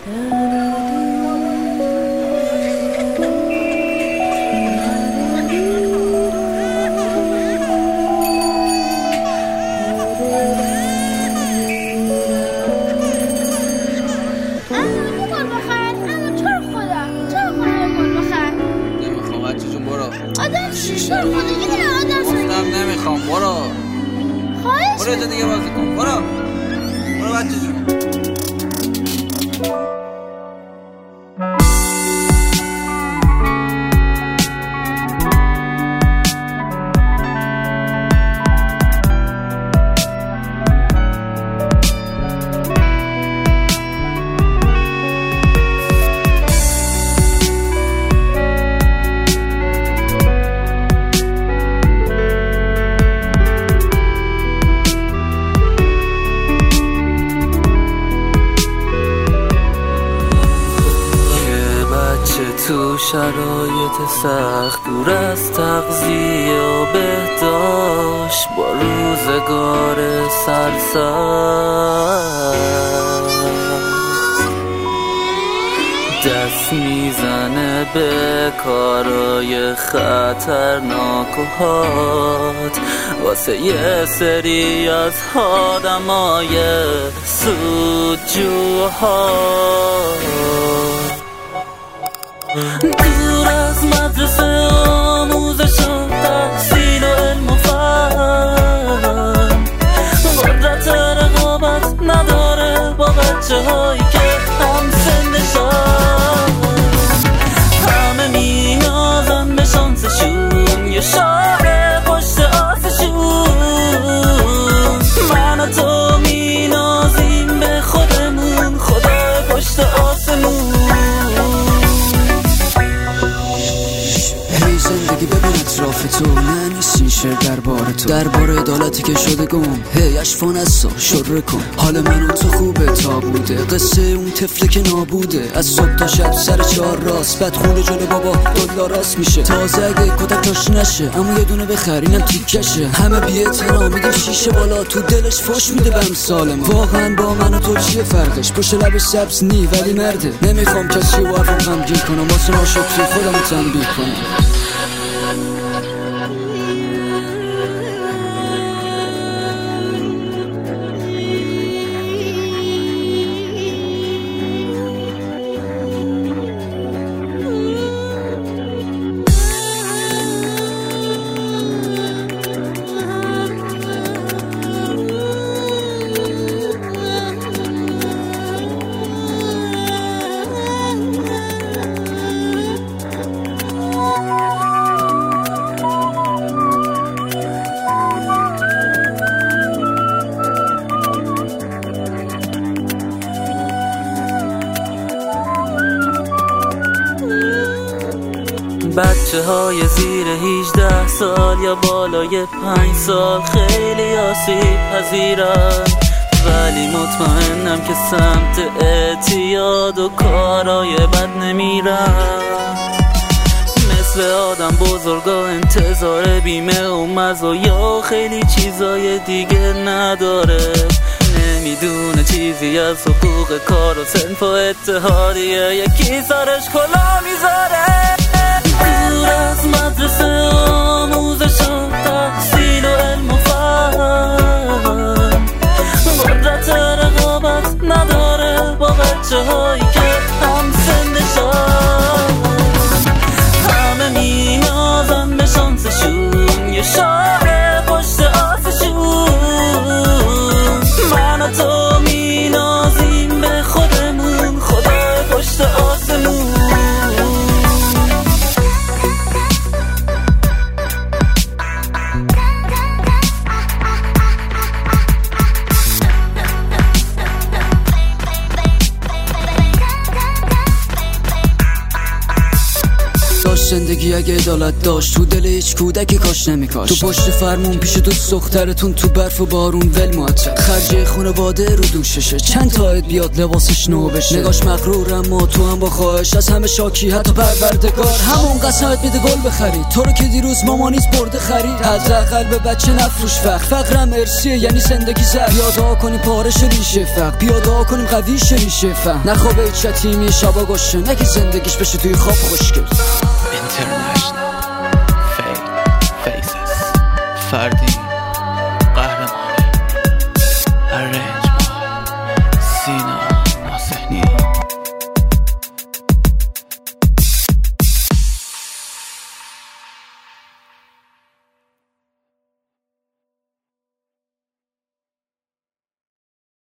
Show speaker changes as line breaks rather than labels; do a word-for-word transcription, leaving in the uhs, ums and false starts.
برو دیگه بازی کن. برو برو بچه جون.
تو شرایط سخت دور از تغذیه و بهداشت با روزگار سرسبز دست میزنه به کارای خطرناک و حاد واسه یه سری از آدمای سودجوها. دور از مدرسه آموزش و تحصیل و علم و فهم قدرت رقابت نداره با بچه هایی که هم سنشن همه میازن به شانسشون یه شاه پشت آسشون من و تو مینازیم به خودمون خدا پشت آسمون.
زندگی ببین اطراف تو نه نیست این شعر درباره تو درباره عدالتی که شده گم هی اشفان از سا شره کن حال من و تو خوبه تا بوده قصه اون طفله که نابوده از صبح تا شب سر چهار راست بعد خونه جلو بابا دلا راست میشه تازه اگه کتک تاش نشه اما یه دونه بخرینم تیکشه همه بی‌اعتنا میگه شیشه بالا تو دلش فش میده به امثال ما واقعا با من و تو چیه فرقش پشت لبش سبز نی ولی مرده نمیخوام کسی رو حرفم غمگین کنم واسه ناشکری خودم رو تنبیه کنم.
بچه های زیر هجده سال یا بالای پنج سال خیلی آسیب پذیرن ولی مطمئنم که سمت اعتیاد و کارای بد نمیرن مثل آدم بزرگا انتظار بیمه و مزایا خیلی چیزای دیگه نداره نمیدونه چیزی از حقوق کار و صنف و اتحادیه یکی سرش کلا میذاره دور از مدرسه آموزش و تحصیل و علم و فهم قدرت رقابت نداره با بچه هایی که هم سنشن همه میازن به شانسشون یه شاه پشت آسشون من و تو مینازیم به خودمون خدا پشت آسمون.
زندگی اگه عدالت داشت تو دل هیچ کودکی کاش نمیکاش. تو پشت فرمون پیش دوست دخترتون تو برف و بارون ول معطل، خرج خانواده رو دوششه، چند تاید بیاد لباسش نو بشه. نگاش مغرور اما تو هم با خواهش از همه شاکی، حتی پروردگار همون قسمت میده گل بخری. تو رو که دیروز مامانیت برده خرید، حداقل به بچه نفروش فقر. فقرم ارسیه یعنی زندگی زر. بیا دعا کنیم پارش ریشه فقر، بیا دعا کنیم قوی شه ریشه فقر. نخوابه هیچ یتیمی شبا گوشه، نگه زندگیش بشه توی خواب خوشگل.
International Fake Faces فردی